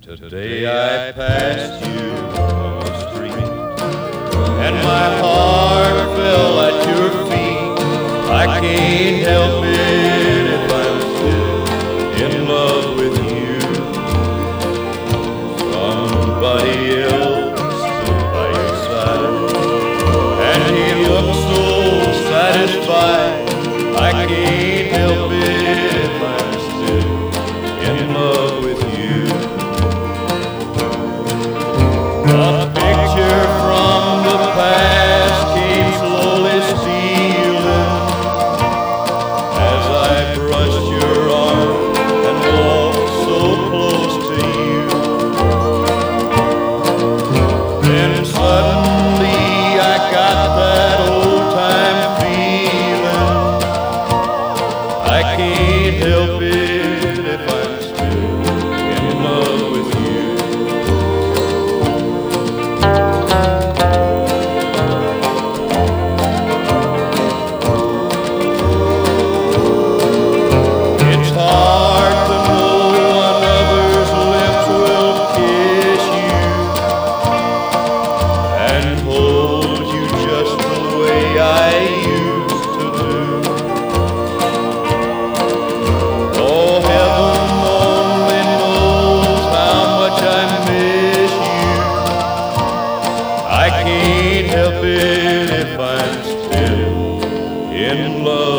Today I passed you on the street, and my heart fell at your feet. I can't help it if I'm still in love with you. Somebody else stood by your side, and he looked so satisfied. I can't help it if I'm still in love with you. A picture from the past came slowly stealing as I brushed your arm and walked so close to you. Then suddenly I got that old-time feeling. I can't help it if I'm still in love with you. I can't help it if I'm still in love.